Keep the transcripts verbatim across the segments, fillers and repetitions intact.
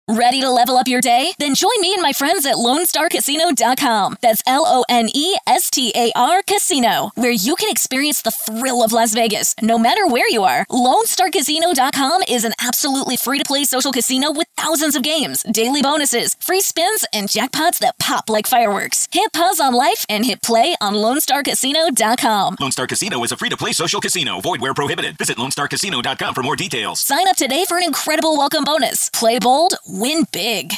Ready to level up your day? Then join me and my friends at Lone Star Casino dot com. That's L O N E S T A R Casino, where you can experience the thrill of Las Vegas, no matter where you are. Lone Star Casino dot com is an absolutely free-to-play social casino with thousands of games, daily bonuses, free spins, and jackpots that pop like fireworks. Hit pause on life and hit play on Lone Star Casino dot com. Lone Star Casino is a free-to-play social casino. Void where prohibited. Visit Lone Star Casino dot com for more details. Sign up today for an incredible welcome bonus. Play bold, win big.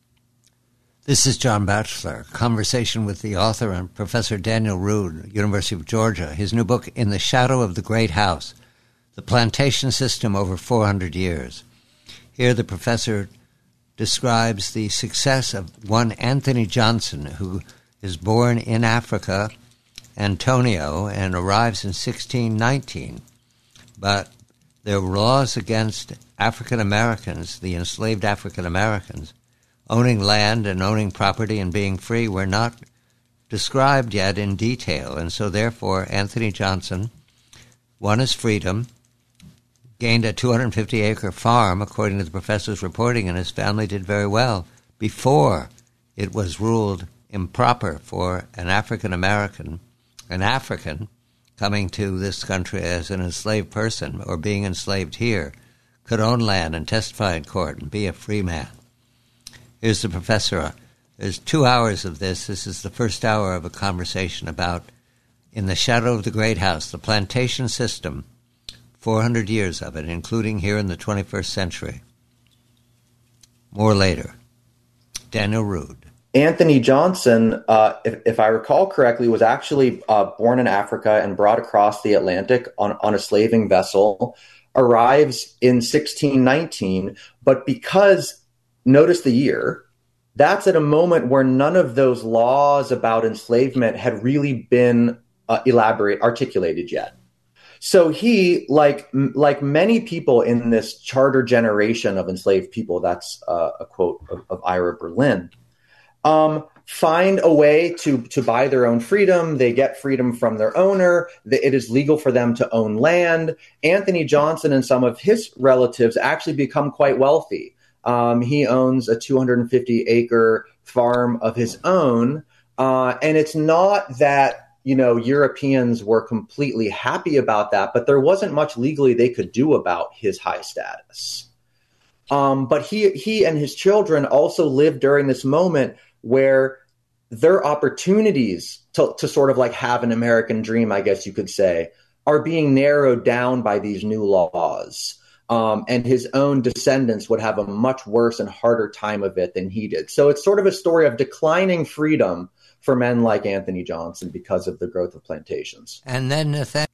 This is John Batchelor, conversation with the author and Professor Daniel Rood, University of Georgia. His new book, In the Shadow of the Great House, The Plantation System Over four hundred years. Here the professor describes the success of one Anthony Johnson, who is born in Africa, Antonio, and arrives in sixteen nineteen. But there were laws against African Americans, the enslaved African Americans, owning land and owning property and being free were not described yet in detail. And so therefore Anthony Johnson won his freedom, gained a two hundred fifty acre farm, according to the professor's reporting, and his family did very well before it was ruled improper for an African American, an African, coming to this country as an enslaved person or being enslaved here, could own land and testify in court and be a free man. Here's the professor. There's two hours of this. This is the first hour of a conversation about In the Shadow of the Great House, the plantation system, four hundred years of it, including here in the twenty-first century. More later. Daniel Rood. Anthony Johnson, uh, if, if I recall correctly, was actually uh, born in Africa and brought across the Atlantic on, on a slaving vessel, arrives in sixteen nineteen, but because, notice the year, that's at a moment where none of those laws about enslavement had really been uh, elaborate, articulated yet. So he, like like many people in this charter generation of enslaved people, that's uh, a quote of, of Ira Berlin, um, find a way to, to buy their own freedom. They get freedom from their owner. It is legal for them to own land. Anthony Johnson and some of his relatives actually become quite wealthy. Um, he owns a two hundred fifty acre farm of his own. Uh, and it's not that, you know, Europeans were completely happy about that, but there wasn't much legally they could do about his high status. Um, but he, he and his children also lived during this moment where their opportunities to, to sort of like have an American dream, I guess you could say, are being narrowed down by these new laws. Um, and his own descendants would have a much worse and harder time of it than he did. So it's sort of a story of declining freedom for men like Anthony Johnson because of the growth of plantations. And then Nathaniel.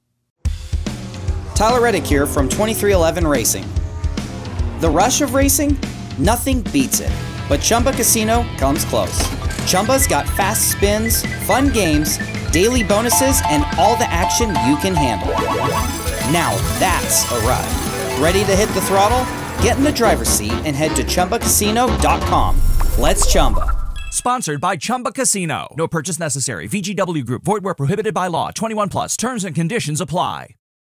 Tyler Reddick here from twenty-three eleven Racing. The rush of racing? Nothing beats it. But Chumba Casino comes close. Chumba's got fast spins, fun games, daily bonuses, and all the action you can handle. Now that's a ride. Ready to hit the throttle? Get in the driver's seat and head to Chumba Casino dot com. Let's Chumba. Sponsored by Chumba Casino. No purchase necessary. V G W Group. Void where prohibited by law. twenty-one plus. Terms and conditions apply.